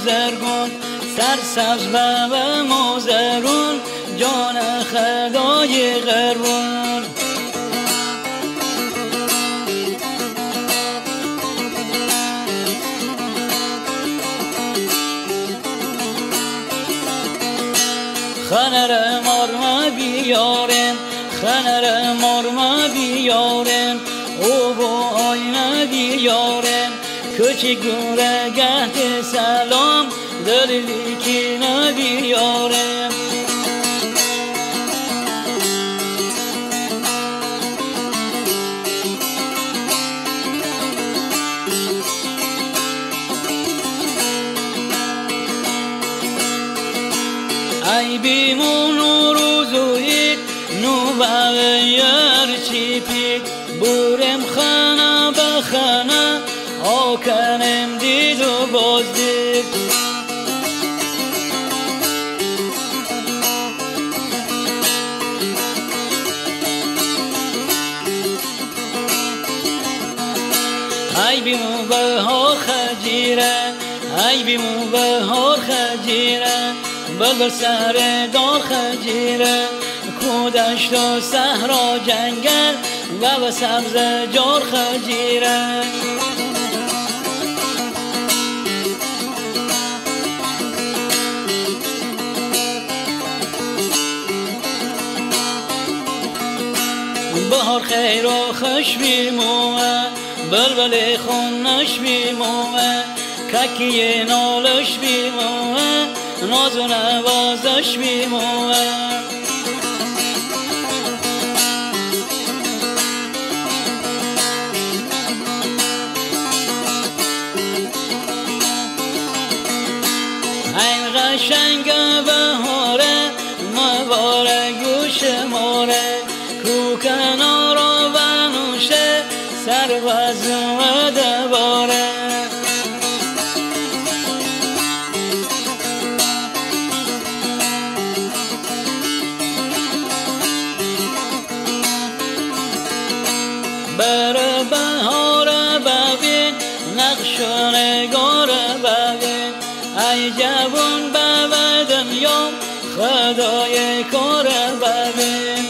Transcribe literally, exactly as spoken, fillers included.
بازرگون، سرسبز به موزرون، جان خدای غربون. خنر مرما بیارن، خنر مرما بیارن، او با آینه بیارن، کچی گوره گهت سلام دلیلی که نبیارن. ای بیمون و روزویت نو بغیر چیپید، بورم خانه به خانه آکنم دید و باز دید. ای بیمون بهار خجیره، ای بیمون بهار خجیره، بلبل سر دار خجیره، کودشت و صحرا جنگل و به سبز جار خجیره. بهار خیر و خوش بیموه، بلبل خونش بیموه، ککی نالش بیموه، ناز و نوازش بیموه. این قشنگ بهاره مبارک گوش ماره، کو کنارا بنوشه سر وزم دباره. بر بهار ببین نقش و نگار ببین، ای جوان به دنیا خدای کار ببین.